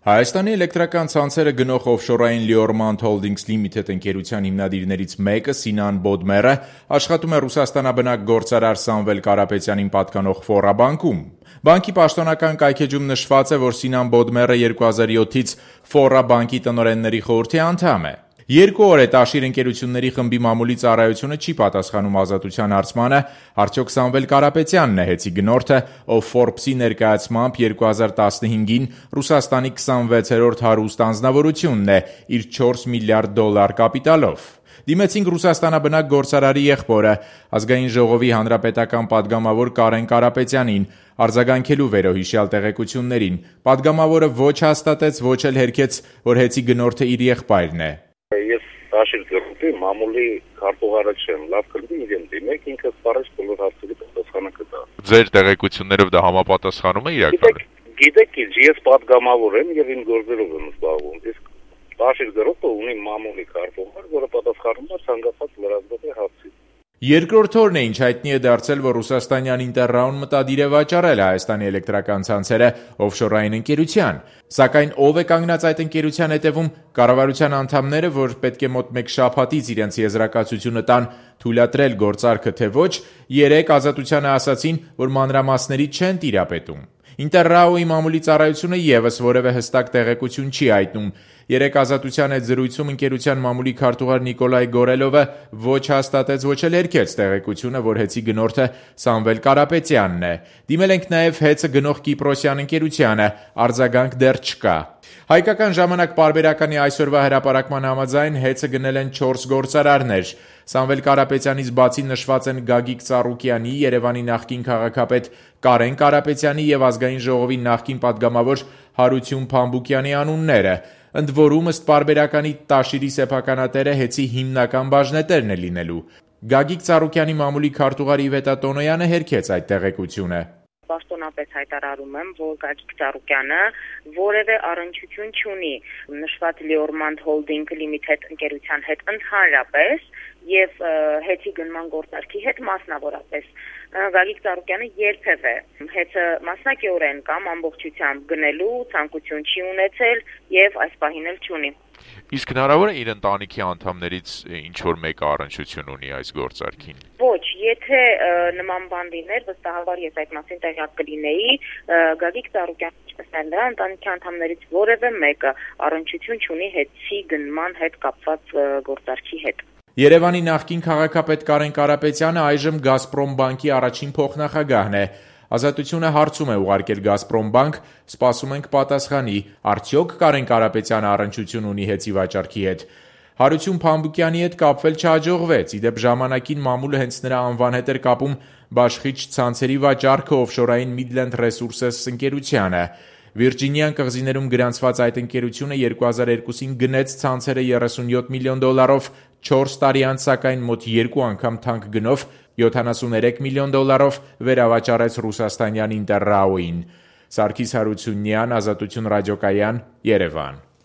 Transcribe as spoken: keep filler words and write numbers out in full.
Հայաստանի էլեկտրական ցանցերը գնող օֆշորային Leormand Holdings Limited ընկերության հիմնադիրներից մեկը Սինան Բոդմերը աշխատում է Ռուսաստանաբնակ գործարար Սամվել Կարապետյանին պատկանող Ֆորա բանկում։ Բանկի պաշտոնական կայքեջում նշված է, որ Սինան Բոդմերը երկու հազար յոթից Ֆորա բանկի տնօրենների խորհրդի անդամ է։ Երկու օր է Տաշիր ընկերությունների խմբի մամուլի ծառայությունը չի պատասխանում ազատության հարցմանը, արդյոք Սամվել Կարապետյանն է հեծի գնորդը, ով Forbes-ի ներկայացմամբ երկու հազար տասնհինգին Ռուսաստանի քսանվեցերորդ հարուստ անձնավորությունն է իր չորս միլիարդ դոլար կապիտալով։ Դիմեցինք Ռուսաստանաբնակ գործարարի եղբորը, Ազգային ժողովի հանրապետական падգամավոր Կարեն Կարապետյանին, արձագանքելու վերոհիշյալ տեղեկություններին։ Падգամավորը ոչ հաստատեց, ոչ էլ հերքեց, որ հեծի գնորդը իր եղբայրն է։ Ես Տաշիր գյուղի մամուլի քարտուղարը չեմ, լավ կլինի իրեն դիմեք, ինքը սպառեց բոլոր հարցերի պատասխանը կտա։ Ձեր տեղեկություններով դա համապատասխանում է իրականում։ Գիտեք, ես падգամավոր եմ եւ իմ գործերով եմ զբաղվում։ Իսկ Տաշիր գյուղը ունի մամուլի քարտուղար, որը պատասխանում է ցանկացած լրացուցիչ հարցի։ Երկրորդ օրն է, ինչ հայտնի է դարձել, որ ռուսաստանյան Ինտերրաուն մտադիր է վաճառել Հայաստանի էլեկտրական ցանցերը օֆշորային ընկերության։ Սակայն ով է կանգնած այդ ընկերության հետևում, կառավարության անդամները, որ պետք է մոտ մեկ շաբաթից իրենց եզրակացությունը տան, թույլատրել գործարքը թե ոչ, երեկ ազատությանը ասացին, որ մանրամասների չեն տիրապետում։ Ինտերրաուի մամուլի ծառայությունը եւս որևէ հստակ տեղեկություն չի հայտնում։ Երեկ ազատության հետ զրույցում ընկերության մամուլի քարտուղար Նիկոլայ Գորելովը ոչ հաստատեց, ոչ էլ հերքեց տեղեկությունը, որ հեծի գնորդը Սամվել Կարապետյանն է։ Դիմել ենք նաև հեծը գնող Կիպրոսյան ընկերությանը, արձագանք դեռ չկա։ Հայկական ժամանակ պարբերականի այսօրվա հրապարակման համաձայն հեծը գնել են չորս գործարարներ։ Սամվել Կարապետյանից բացի նշված են Գագիկ Ծառուկյանի, Երևանի նախկին քաղաքապետ Կարեն Կարապետյանի եւ Ազգային ժողովի նախկին падգամավոր Հարություն Փամբուկյանի անունները։ Ընդ որում, ըստ պարբերականի Տաշիրի սեփականատերը հեծի հիմնական բաժնետերն է լինելու։ Գագիկ Ծառուկյանի մամուլի քարտուղար Իվետա Տոնոյանը հերքեց այդ տեղեկությունը։ Պաշտոնապես հայտարարում եմ, որ Գագիկ Ծառուկյանը որևէ առնչություն չունի նշված Leormand Holding Limited ընկերության հետ ընդհանրապես եւ հեծի գնման գործարքի հետ մասնավորապես։ Գագիկ Ծառուկյանը երբևէ հեծը մասնակիորեն կամ ամբողջությամբ գնելու ցանկություն չի ունեցել եւ այս պահին էլ չունի։ Իսկ հնարավոր է իր ընտանիքի անդամներից ինչ որ մեկը առնչություն ունի այս գործարքին։ Ոչ, եթե նման բան լիներ, վստահաբար ես այդ մասին տեղյակ կլինեի, Գագիկ Ծառուկյանը ինչպես էլ նրա ընտանիքի անդամներից որևէ մեկը առնչություն չունի հեծի գնման հետ կապված գործարքի հետ։ Երևանի նախկին քաղաքապետ Կարեն Կարապետյանը այժմ Գազպրոմ բանկի առաջին փոխնախագահն է։ Ազատությունը հարցում է ուղարկել Գազպրոմ բանկ, սպասում ենք պատասխանի, արդյոք Կարեն Կարապետյանը առնչություն ունի հեծի վաճառքի հետ։ Հարություն Փամբուկյանի հետ կապվել չհաջողվեց, իդեպ ժամանակին մամուլը հենց նրա անվան հետ էր կապում բաշխիչ ցանցերի վաճառքը օֆշորային Midland Resources ընկերությանը։ Վիրջինիան կղզիներում գրանցված այդ ընկերությունը երկու հազար երկուսին գնեց ցանցերը երեսունյոթ միլիոն դոլարով, չորս տարի անց սակայն մոտ երկու անգամ թանկ գնով յոթանասուններեք միլիոն դոլարով վերավաճառեց ռուսաստանյան Ինտերրաուին։ Սարգիս Հարությունյան, Ազատություն ռադիոկայան, Երևան։